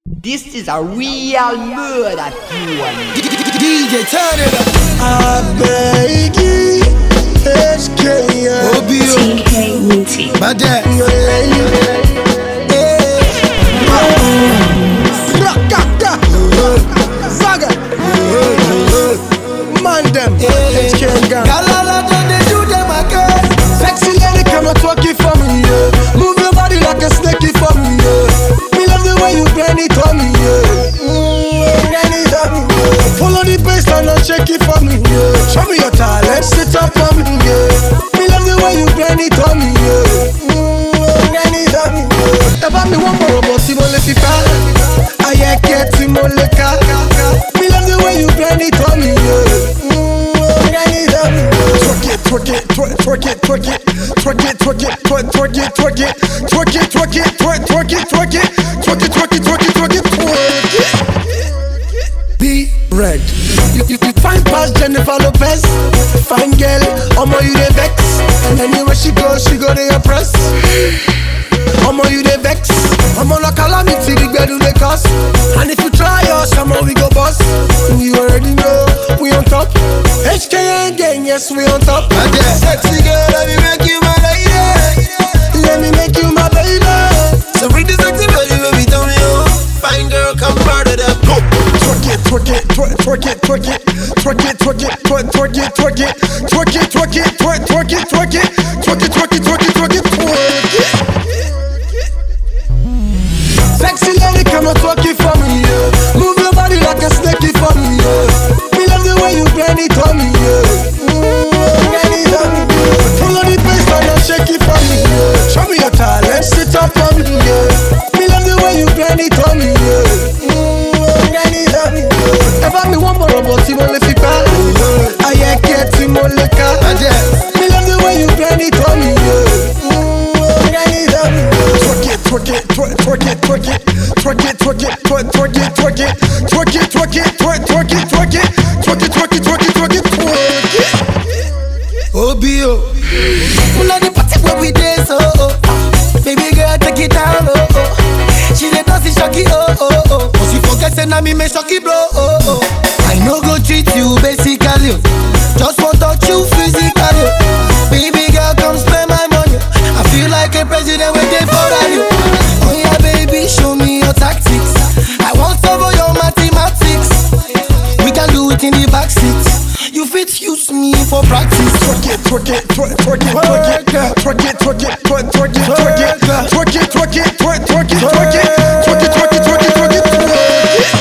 This is a real murder tune. DJ, turn it up. I beg you, SKM. TK Nitty. My dad. Man them, HK gang. Galala done they do them again. Sexy lady, come and twerk it for me, yeah. Move your body like a snake for me, yeah. Me love the way you bend it on me, yeah. Bend it on me, yeah. Follow the baseline and shake it for me, yeah. Show me your talent, sit up for me, yeah. Me love the way you bend it on me, yeah. Bend it on me, yeah. Eba mi wan moro bo si mo le fi ka. Ayeke ti mo le ka. Me love the way you bend it on me, yeah. Twerk it, twerk it, twerk it, twerk it, twerk it, twerk it, twerk it, twerk it, twerk it, twerk it, twerk it, twerk it, twerk it, twerk it, twerk it, twerk it. Be red. You find past Jennifer Lopez, fine girl, omo you dey vex, and anywhere she go dey oppress. Omo you dey vex, omo na calamity the gbedu dey cause, and if you try us, omo we go bust. You already know we on top. HK gang, yes we on top. My dad. Sexy girl, let me make you my lady. Let me make you my baby. So bring the sexy body, baby, tell me oh. Fine girl, come part of that. Twerk it, twerk it, twerk it, twerk it, twerk it, twerk it, twerk it, twerk it, twerk it, twerk it, twerk it, twerk it, twerk it, twerk it, twerk it, twerk it, twerk it. Sexy lady, come and twerk it for me, yeah. Move your body like a snake for me, yeah. Me love the way you bend it on me, yeah. Bend it on me, yeah. Follow the baseline and shake it for me, yeah. Show me your talent, sit up for me, yeah. Me love the way you bend it on me, yeah. Bend it on me, yeah. Eba mi wan moro bo ti mo le fi pa. Ayeke ti mo le ka. My dad. Me love the way you bend it on me, yeah. Bend it on me, yeah. Twerk it, twerk it, twerk it, twerk it, twerk it, twerk it, twerk it, twerk it, twerk it, twerk it, twerk it, twerk it, twerk it, twerk it, twerk it, twerk it. OBO. Pull out the party where we dance, oh oh. Baby girl, take it down, oh oh. She dey dance shocky, oh oh oh. But she forget say na me make shocky blow, oh oh. I no go treat you basically, oh. Just want touch you physically, oh. Baby girl, come spend my money. I feel like a president waiting for you. Oh yeah, baby, show me your tactics. I want some of your mathematics. We can do it in the backseat. You fit use me for practice. Twerk it, twerk it, twerk it, twerk it, twerk it, twerk it, twerk it, twerk it, twerk it, twerk it, twerk it, twerk it, twerk it, twerk it, twerk it, twerk it, twerk it, twerk it.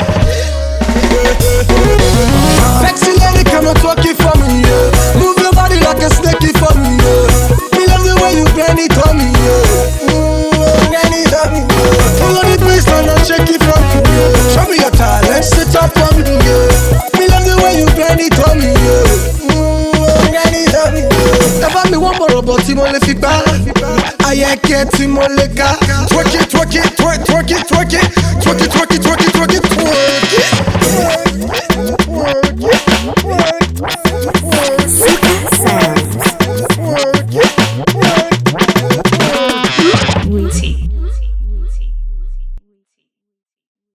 Sexy lady, come and twerk it for me, yeah. Move your body like a snake for me, yeah. Me love the way you bend it on me, yeah. Bend it on me, yeah. Follow the baseline and shake it for me, yeah. Show me your talent, sit up for me, yeah. Me love the way you bend it on me, yeah. Eba mi wan moro bo ti mo le fi pa. Ayeke ti mo le ka. Twerk it, twerk it, twerk it, twerk it, twerk it, twerk it, twerk it, twerk it, twerk it.